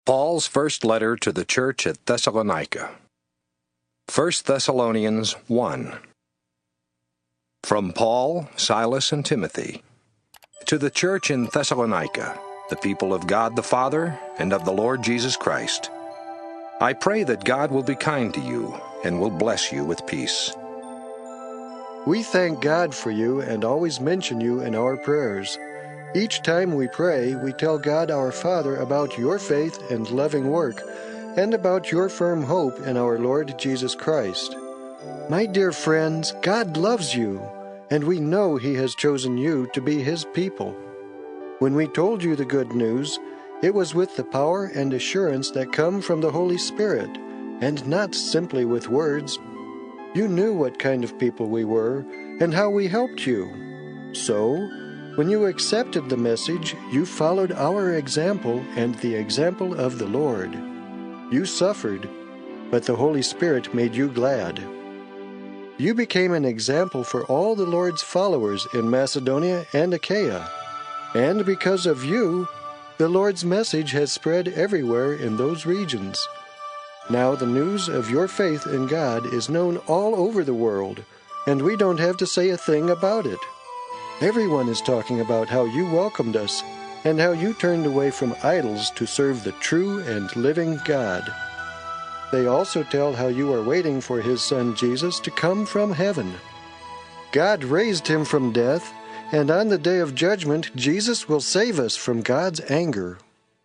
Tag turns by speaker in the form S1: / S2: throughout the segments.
S1: Paul's first letter to the church at Thessalonica. 1 Thessalonians 1. From Paul, Silas, and Timothy, to the church in Thessalonica, the people of God the Father and of the Lord Jesus Christ. I pray that God will be kind to you and will bless you with peace.
S2: We thank God for you and always mention you in our prayers. Each time we pray, we tell God our Father about your faith and loving work, and about your firm hope in our Lord Jesus Christ. My dear friends, God loves you, and we know He has chosen you to be His people. When we told you the good news, it was with the power and assurance that come from the Holy Spirit, and not simply with words. You knew what kind of people we were, and how we helped you. So, when you accepted the message, you followed our example and the example of the Lord. You suffered, but the Holy Spirit made you glad. You became an example for all the Lord's followers in Macedonia and Achaia. And because of you, the Lord's message has spread everywhere in those regions. Now the news of your faith in God is known all over the world, and we don't have to say a thing about it. Everyone is talking about how you welcomed us and how you turned away from idols to serve the true and living God. They also tell how you are waiting for His Son Jesus to come from heaven. God raised Him from death, and on the day of judgment, Jesus will save us from God's anger.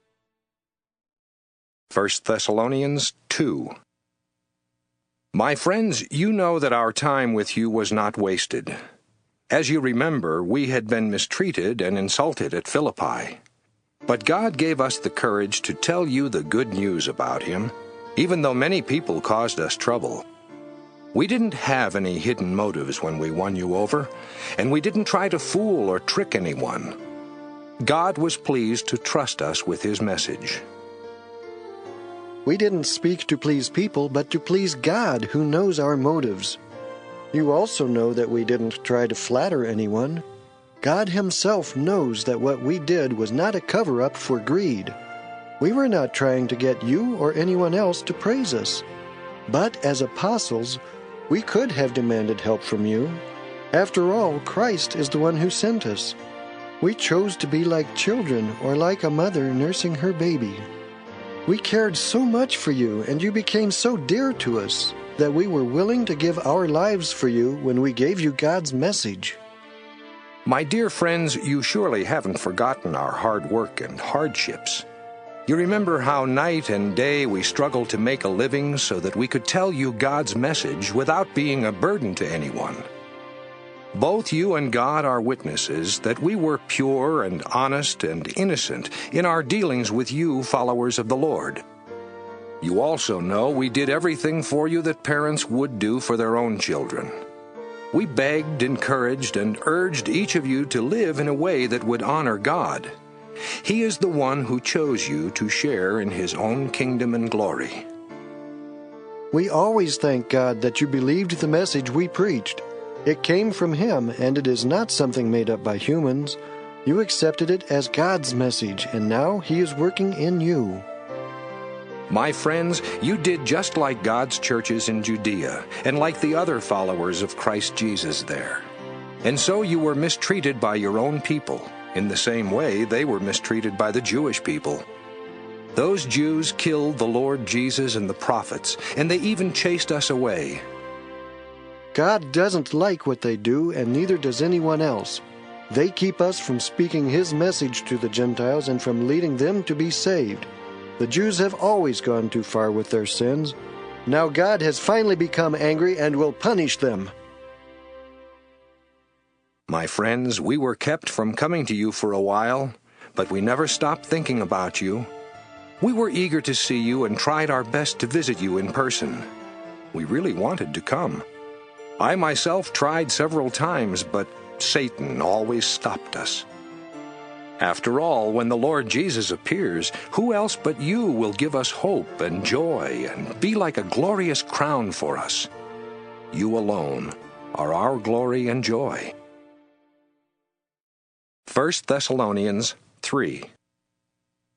S1: 1 Thessalonians 2. My friends, you know that our time with you was not wasted. As you remember, we had been mistreated and insulted at Philippi. But God gave us the courage to tell you the good news about Him, even though many people caused us trouble. We didn't have any hidden motives when we won you over, and we didn't try to fool or trick anyone. God was pleased to trust us with His message.
S2: We didn't speak to please people, but to please God, who knows our motives. You also know that we didn't try to flatter anyone. God Himself knows that what we did was not a cover-up for greed. We were not trying to get you or anyone else to praise us. But as apostles, we could have demanded help from you. After all, Christ is the one who sent us. We chose to be like children or like a mother nursing her baby. We cared so much for you, and you became so dear to us that we were willing to give our lives for you when we gave you God's message.
S1: My dear friends, you surely haven't forgotten our hard work and hardships. You remember how night and day we struggled to make a living so that we could tell you God's message without being a burden to anyone. Both you and God are witnesses that we were pure and honest and innocent in our dealings with you, followers of the Lord. You also know we did everything for you that parents would do for their own children. We begged, encouraged, and urged each of you to live in a way that would honor God. He is the one who chose you to share in His own kingdom and glory.
S2: We always thank God that you believed the message we preached. It came from Him, and it is not something made up by humans. You accepted it as God's message, and now He is working in you.
S1: My friends, you did just like God's churches in Judea, and like the other followers of Christ Jesus there. And so you were mistreated by your own people, in the same way they were mistreated by the Jewish people. Those Jews killed the Lord Jesus and the prophets, and they even chased us away.
S2: God doesn't like what they do, and neither does anyone else. They keep us from speaking His message to the Gentiles and from leading them to be saved. The Jews have always gone too far with their sins. Now God has finally become angry and will punish them.
S1: My friends, we were kept from coming to you for a while, but we never stopped thinking about you. We were eager to see you and tried our best to visit you in person. We really wanted to come. I myself tried several times, but Satan always stopped us. After all, when the Lord Jesus appears, who else but you will give us hope and joy and be like a glorious crown for us? You alone are our glory and joy. 1 Thessalonians 3.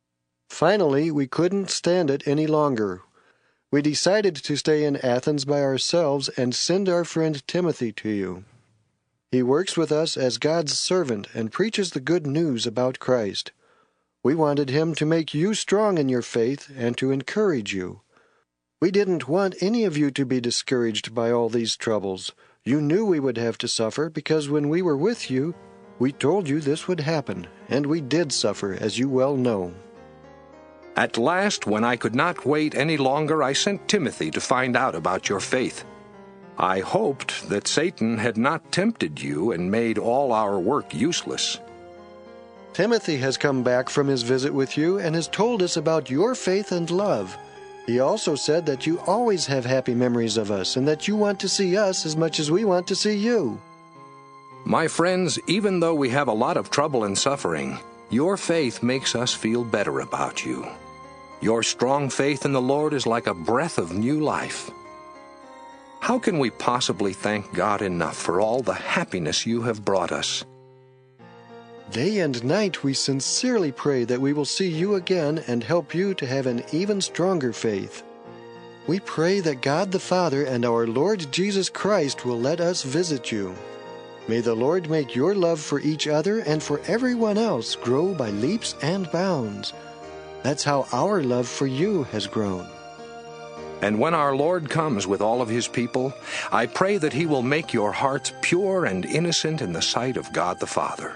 S2: Finally, we couldn't stand it any longer. We decided to stay in Athens by ourselves and send our friend Timothy to you. He works with us as God's servant and preaches the good news about Christ. We wanted him to make you strong in your faith and to encourage you. We didn't want any of you to be discouraged by all these troubles. You knew we would have to suffer because when we were with you, we told you this would happen, and we did suffer, as you well know.
S1: At last, when I could not wait any longer, I sent Timothy to find out about your faith. I hoped that Satan had not tempted you and made all our work useless.
S2: Timothy has come back from his visit with you and has told us about your faith and love. He also said that you always have happy memories of us and that you want to see us as much as we want to see you.
S1: My friends, even though we have a lot of trouble and suffering, your faith makes us feel better about you. Your strong faith in the Lord is like a breath of new life. How can we possibly thank God enough for all the happiness you have brought us?
S2: Day and night we sincerely pray that we will see you again and help you to have an even stronger faith. We pray that God the Father and our Lord Jesus Christ will let us visit you. May the Lord make your love for each other and for everyone else grow by leaps and bounds. That's how our love for you has grown.
S1: And when our Lord comes with all of his people, I pray that he will make your hearts pure and innocent in the sight of God the Father.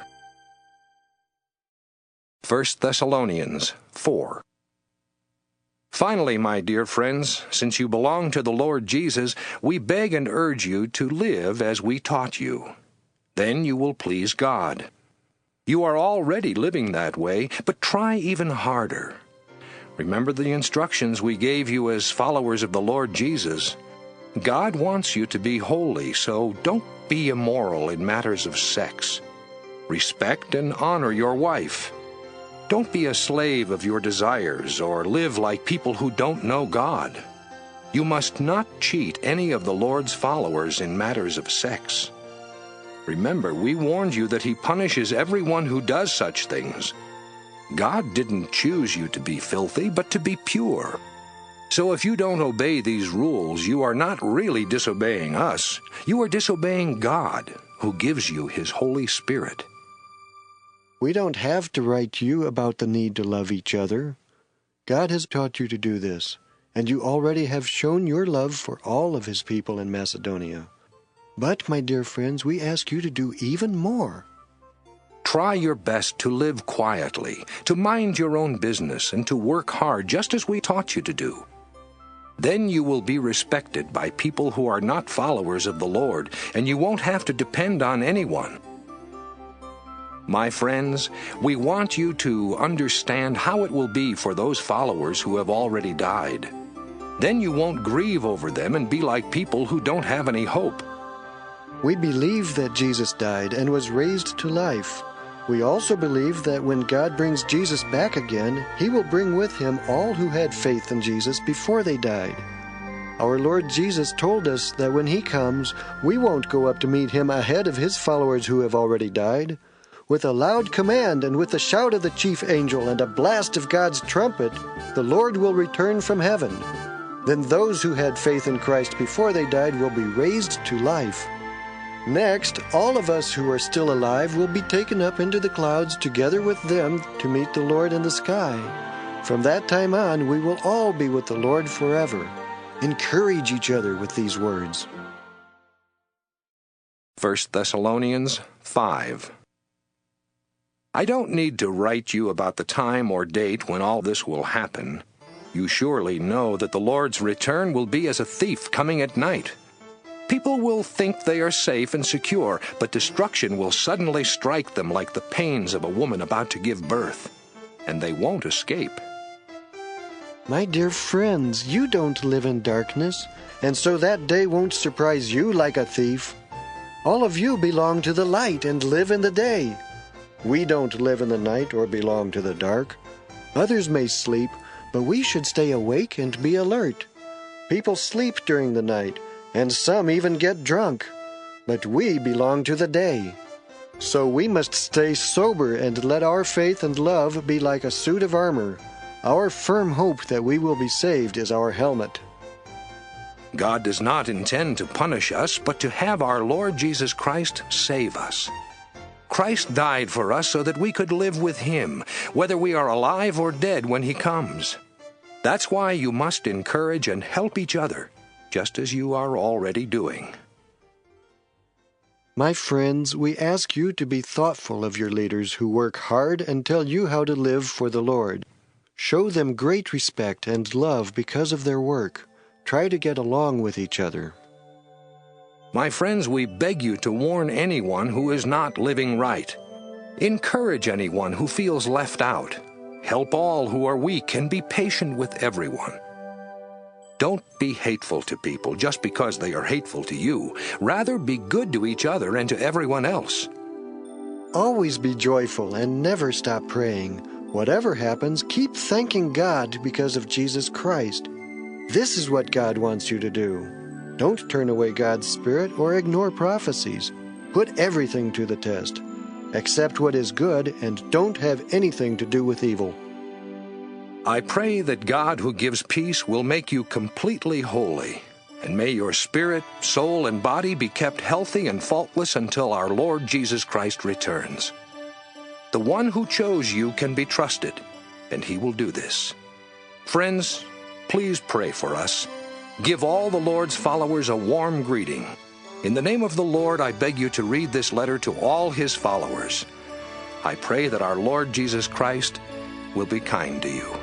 S1: 1 Thessalonians 4. Finally, my dear friends, since you belong to the Lord Jesus, we beg and urge you to live as we taught you. Then you will please God. You are already living that way, but try even harder. Remember the instructions we gave you as followers of the Lord Jesus. God wants you to be holy, so don't be immoral in matters of sex. Respect and honor your wife. Don't be a slave of your desires or live like people who don't know God. You must not cheat any of the Lord's followers in matters of sex. Remember, we warned you that he punishes everyone who does such things. God didn't choose you to be filthy, but to be pure. So if you don't obey these rules, you are not really disobeying us. You are disobeying God, who gives you his Holy Spirit.
S2: We don't have to write you about the need to love each other. God has taught you to do this, and you already have shown your love for all of his people in Macedonia. But, my dear friends, we ask you to do even more.
S1: Try your best to live quietly, to mind your own business, and to work hard just as we taught you to do. Then you will be respected by people who are not followers of the Lord, and you won't have to depend on anyone. My friends, we want you to understand how it will be for those followers who have already died. Then you won't grieve over them and be like people who don't have any hope.
S2: We believe that Jesus died and was raised to life. We also believe that when God brings Jesus back again, he will bring with him all who had faith in Jesus before they died. Our Lord Jesus told us that when he comes, we won't go up to meet him ahead of his followers who have already died. With a loud command and with the shout of the chief angel and a blast of God's trumpet, the Lord will return from heaven. Then those who had faith in Christ before they died will be raised to life. Next, all of us who are still alive will be taken up into the clouds together with them to meet the Lord in the sky. From that time on, we will all be with the Lord forever. Encourage each other with these words.
S1: 1 Thessalonians 5. I don't need to write you about the time or date when all this will happen. You surely know that the Lord's return will be as a thief coming at night. People will think they are safe and secure, but destruction will suddenly strike them like the pains of a woman about to give birth, and they won't escape.
S2: My dear friends, you don't live in darkness, and so that day won't surprise you like a thief. All of you belong to the light and live in the day. We don't live in the night or belong to the dark. Others may sleep, but we should stay awake and be alert. People sleep during the night, and some even get drunk. But we belong to the day. So we must stay sober and let our faith and love be like a suit of armor. Our firm hope that we will be saved is our helmet.
S1: God does not intend to punish us, but to have our Lord Jesus Christ save us. Christ died for us so that we could live with Him, whether we are alive or dead when He comes. That's why you must encourage and help each other, just as you are already doing.
S2: My friends, we ask you to be thoughtful of your leaders who work hard and tell you how to live for the Lord. Show them great respect and love because of their work. Try to get along with each other.
S1: My friends, we beg you to warn anyone who is not living right. Encourage anyone who feels left out. Help all who are weak and be patient with everyone. Don't be hateful to people just because they are hateful to you. Rather, be good to each other and to everyone else.
S2: Always be joyful and never stop praying. Whatever happens, keep thanking God because of Jesus Christ. This is what God wants you to do. Don't turn away God's Spirit or ignore prophecies. Put everything to the test. Accept what is good and don't have anything to do with evil.
S1: I pray that God who gives peace will make you completely holy, and may your spirit, soul, and body be kept healthy and faultless until our Lord Jesus Christ returns. The one who chose you can be trusted, and He will do this. Friends, please pray for us. Give all the Lord's followers a warm greeting. In the name of the Lord, I beg you to read this letter to all His followers. I pray that our Lord Jesus Christ will be kind to you.